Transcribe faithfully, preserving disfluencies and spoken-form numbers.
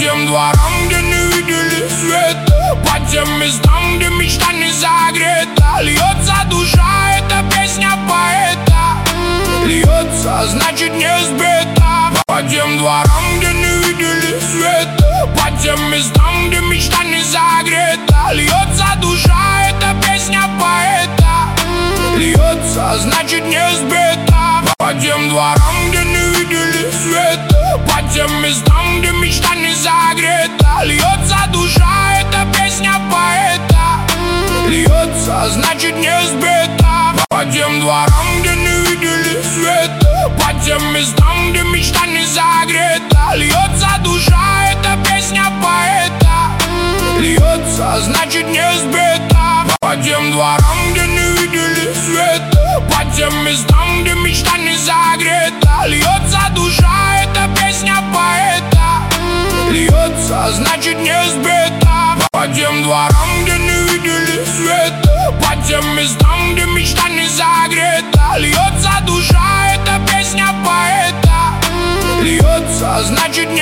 тем дворам, где не видели света, по тем местам, где мечта не загрета. Льется душа, это песня поэта. Льется, значит не сбита. По тем дворам, где не видели света, по тем местам, где мечта не загрета. Льется душа, это песня поэта. Льется, значит не сбита. По тем дворам, где не видели света, по тем местам, где мечта не загрета. Льется душа, это песня поэта. Льется, значит не сбита. По тем дворам, где не видели света, по тем местам, где мечта не загрета. Льется душа, это песня поэта. Льется, значит не сбита. По тем дворам, где не видели света, по тем местам, где мечта не загрета. Льется душа, это песня поэта. Льется, значит не сбита. По тем дворам, где не видели света, по тем местам, где мечта не загрета. Льется душа, это песня поэта. Льется, значит не